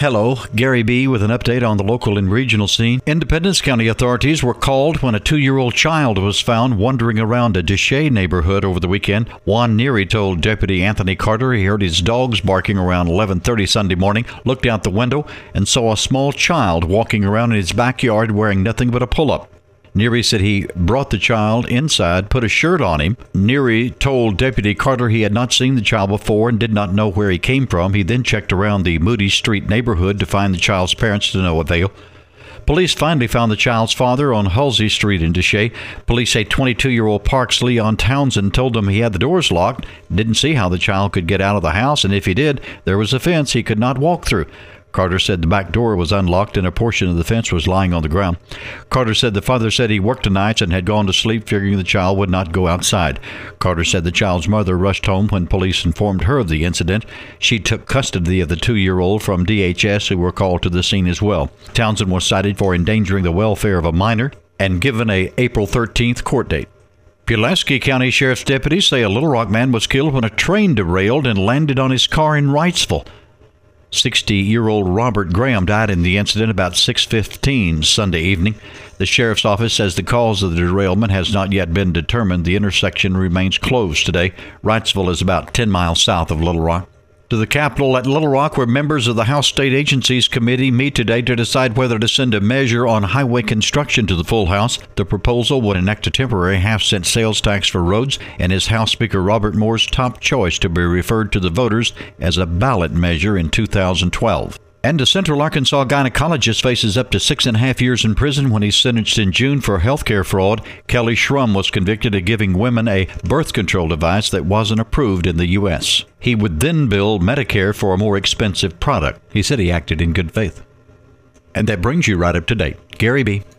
Hello, Gary B. with an update on the local and regional scene. Independence County authorities were called when a 2-year-old child was found wandering around a Deshay neighborhood over the weekend. Juan Neary told Deputy Anthony Carter he heard his dogs barking around 11:30 Sunday morning, looked out the window, and saw a small child walking around in his backyard wearing nothing but a pull-up. Neary said he brought the child inside, put a shirt on him. Neary told Deputy Carter he had not seen the child before and did not know where he came from. He then checked around the Moody Street neighborhood to find the child's parents, to no avail. Police finally found the child's father on Halsey Street in Deshay. Police say 22-year-old Parks Leon Townsend told them he had the doors locked, didn't see how the child could get out of the house, and if he did, there was a fence he could not walk through. Carter said the back door was unlocked and a portion of the fence was lying on the ground. Carter said the father said he worked the nights and had gone to sleep, figuring the child would not go outside. Carter said the child's mother rushed home when police informed her of the incident. She took custody of the 2-year-old from DHS, who were called to the scene as well. Townsend was cited for endangering the welfare of a minor and given a April 13th court date. Pulaski County Sheriff's deputies say a Little Rock man was killed when a train derailed and landed on his car in Wrightsville. 60-year-old Robert Graham died in the incident about 6:15 Sunday evening. The sheriff's office says the cause of the derailment has not yet been determined. The intersection remains closed today. Wrightsville is about 10 miles south of Little Rock. To the Capitol at Little Rock, where members of the House State Agencies Committee meet today to decide whether to send a measure on highway construction to the full House. The proposal would enact a temporary half-cent sales tax for roads and is House Speaker Robert Moore's top choice to be referred to the voters as a ballot measure in 2012. And a Central Arkansas gynecologist faces up to 6.5 years in prison when he's sentenced in June for healthcare fraud. Kelly Schrum was convicted of giving women a birth control device that wasn't approved in the U.S. He would then bill Medicare for a more expensive product. He said he acted in good faith. And that brings you right up to date. Gary B.